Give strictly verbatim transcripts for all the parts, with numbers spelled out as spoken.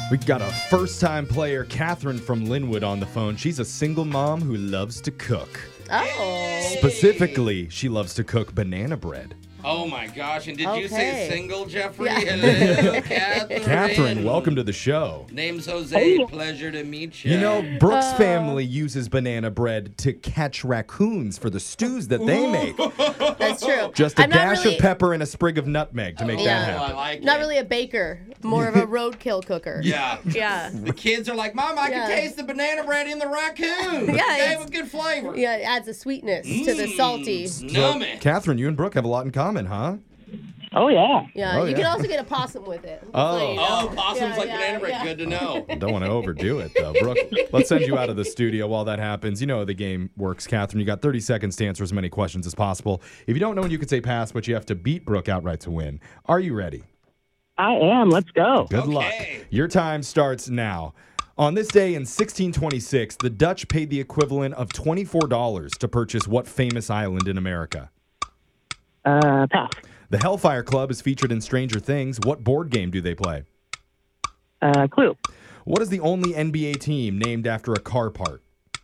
We got a first-time player, Catherine from Linwood, on the phone. She's a single mom who loves to cook. Oh. Specifically, she loves to cook banana bread. Oh my gosh, and did Okay. you say single, Jeffrey? Yeah. Hello, Catherine. Catherine, welcome to the show. Name's Jose. Pleasure to meet you. You know, Brooke's family uses banana bread to catch raccoons for the stews that they make. That's true. Just a I'm not dash really, of pepper and a sprig of nutmeg to make oh, that I happen. like Not it. really a baker, more of a roadkill cooker. Yeah. Yeah. The kids are like, Mom, I Yeah. can taste the banana bread in the raccoon. Yeah, They it's- have a good flavor. Yeah, it adds a sweetness to the salty. Nummy. Catherine, you and Brooke have a lot in common, huh? Oh, yeah. Yeah, Oh, you yeah. can also get a possum with it. Just Oh. so you know. Oh, possums Yeah, like yeah, banana bread. yeah. Good to know. Don't want to overdo it, though. Brooke, let's send you out of the studio while that happens. You know how the game works, Catherine. You got thirty seconds to answer as many questions as possible. If you don't know when you can say pass, but you have to beat Brooke outright to win. Are you ready? I am. Let's go. Good Okay. luck. Your time starts now. On this day in sixteen twenty-six, the Dutch paid the equivalent of twenty-four dollars to purchase what famous island in America? Uh, pass. The Hellfire Club is featured in Stranger Things. What board game do they play? Uh, clue. What is the only N B A team named after a car part?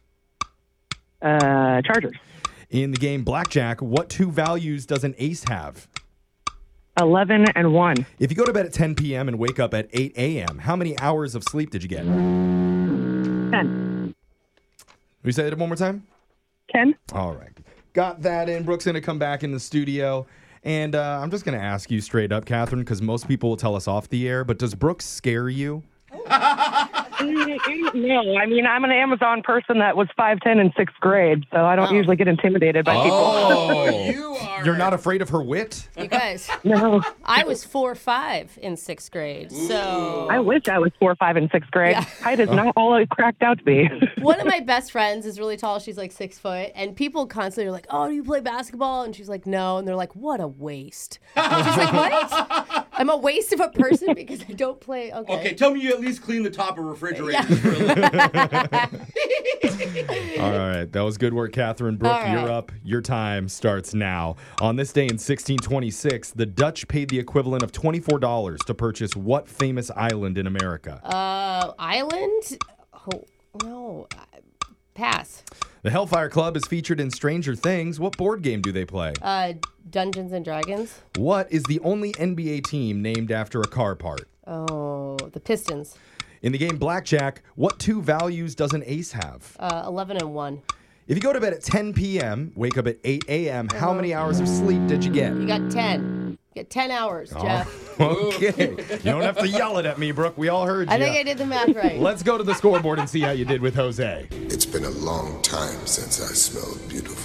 Uh, Chargers. In the game Blackjack, what two values does an ace have? eleven and one. If you go to bed at ten p.m. and wake up at eight a.m., how many hours of sleep did you get? ten. Will you say it one more time? ten. All right. Got that in. Brooke's going to come back in the studio. And uh, I'm just going to ask you straight up, Catherine, because most people will tell us off the air, but does Brooke scare you? No, I mean, I'm an Amazon person that was five ten in sixth grade, so I don't Oh. usually get intimidated by Oh, you are. You're not afraid of her wit? You guys, people. No. I was four five in sixth grade, so I wish I was four five in sixth grade. Yeah. Height is not all it cracked out to be. one of my best friends is really tall. She's like six foot, and people constantly are like, "Oh, do you play basketball?" And she's like, "No," and they're like, "What a waste." And she's like, "What? I'm a waste of a person because I don't play." Okay. Okay, tell me you at least clean the top of refrigerators. All right. That was good work, Catherine. Brooke, All right. you're up. Your time starts now. On this day in sixteen twenty-six, the Dutch paid the equivalent of twenty-four dollars to purchase what famous island in America? Uh, island? Oh no, Uh, pass. The Hellfire Club is featured in Stranger Things. What board game do they play? Uh, Dungeons and Dragons. What is the only N B A team named after a car part? Oh, the Pistons. In the game Blackjack, what two values does an ace have? Uh, eleven and one. If you go to bed at ten p.m., wake up at eight a.m., how many hours of sleep did you get? You got ten. You got ten hours, Jeff. Okay. You don't have to yell it at me, Brooke. We all heard you. I think I did the math right. Let's go to the scoreboard and see how you did with Jose. It's been a long time since I smelled beautiful.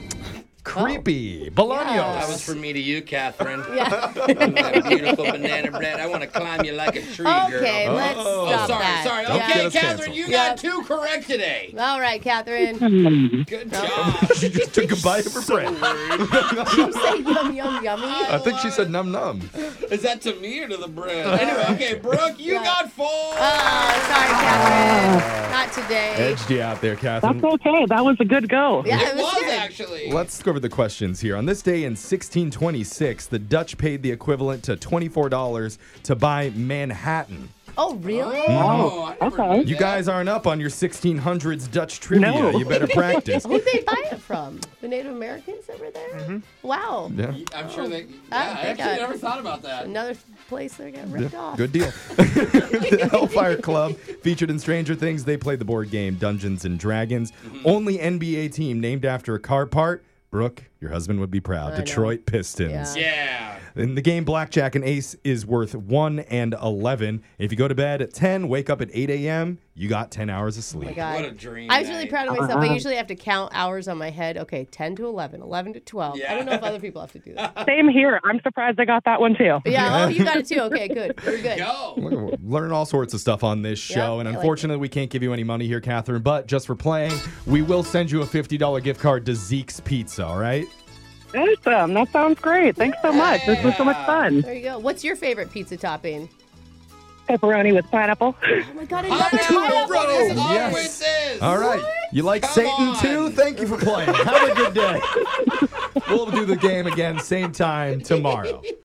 Creepy. Bolaños. That was from me to you, Catherine. Yeah. That beautiful banana bread. I want to climb you like a tree, girl. Okay, let's Oh. stop Sorry, that. sorry. Yeah. Get Okay, us Catherine, canceled. you Yeah. got two correct today. All right, Catherine. Good job. She just took a bite of her bread. You say yum, yum, yummy. I think she said num num. Is that to me or to the bread? Anyway, okay, Brooke, you Yeah. got four. Oh, sorry, Catherine. Not today. Edged you out there, Catherine. That's okay. That was a good go. Yeah, it it was was good. actually. Let's go over the questions here. On this day in sixteen twenty-six, the Dutch paid the equivalent to twenty-four dollars to buy Manhattan. Oh, really? Oh, I never okay. knew You that. guys aren't up on your sixteen hundreds Dutch trivia. No. You better practice. Who'd they buy it from? The Native Americans that were there? Wow. Yeah. I'm sure they. Yeah, I I think actually I- never thought about that. Another place they got ripped off. Good deal. The Hellfire Club, featured in Stranger Things, they play the board game Dungeons and Dragons. Mm-hmm. Only N B A team named after a car part. Brooke, your husband would be proud. I know. Detroit Pistons. Yeah. Yeah. In the game Blackjack, an ace is worth one and eleven. If you go to bed at ten, wake up at eight a.m., you got ten hours of Oh my sleep. God. What a dream. I was really night. proud of myself. I usually have to count hours on my head. Okay, ten to eleven, eleven to twelve. I don't know if other people have to do that. Same here. I'm surprised I got that one too. Yeah, oh, you got it too. Okay, good. You're good. Go. Learn all sorts of stuff on this show, Yep, and I like unfortunately, we can't give you any money here, Catherine, but just for playing, we will send you a fifty dollars gift card to Zeke's Pizza, all right? Awesome. That sounds great. Thanks so much. This was so much fun. There you go. What's your favorite pizza topping? Pepperoni with pineapple. Oh my God, Pineapple, another bro, this is Yes. always this. All right. You like Come Satan on. too? Thank you for playing. Have a good day. We'll do the game again, same time tomorrow.